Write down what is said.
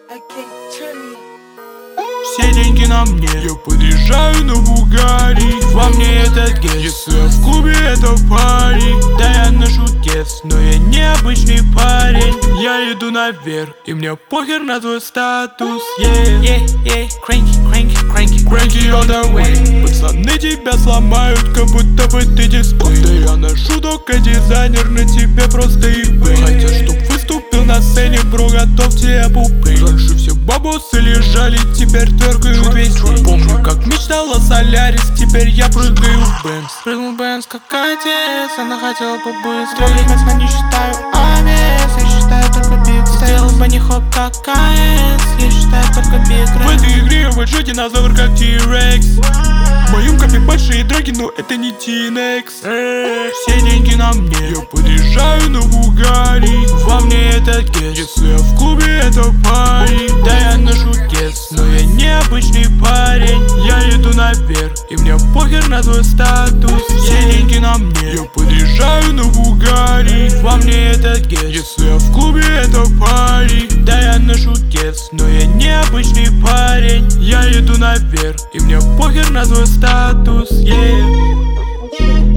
Все деньги на мне, я подъезжаю на Бугари. Во мне этот гест, если я в клубе, это парень. Да, я ношу кес, но я необычный парень. Я иду наверх, и мне похер на твой статус. Cranky on the way. Пацаны тебя сломают, как будто бы ты дисплей. Да я ношу только дизайнер, на тебе просто eBay. Хотя чтоб выступил на сцене, бро, готовьте пупы. Раньше все бабосы лежали, теперь тверкают весь день. Помню, как мечтал о Солярис, теперь я прыгаю в Бенз. Прыгнул в Бенз, как отец, она хотела побыстрее. Местно не считаю авиас, я считаю только биг. Сделал бы не хоп, как КС, я считаю только биг. В этой игре я большой динозавр, как T-Rex. В моем копе большие драги, но это не Тинекс. Все деньги на мне, я подъезжаю на Бугари. Во мне этот гест, если я в клубе, это парень. Да, я ношу кес, но я необычный парень. Я иду наверх, и мне похер на твой статус. Все деньги на мне, я подъезжаю на Бугари. Во мне этот гест, если я в клубе, это парень. Да, я ношу кес, но я необычный парень. Я иду наверх, и мне похер на твой статус.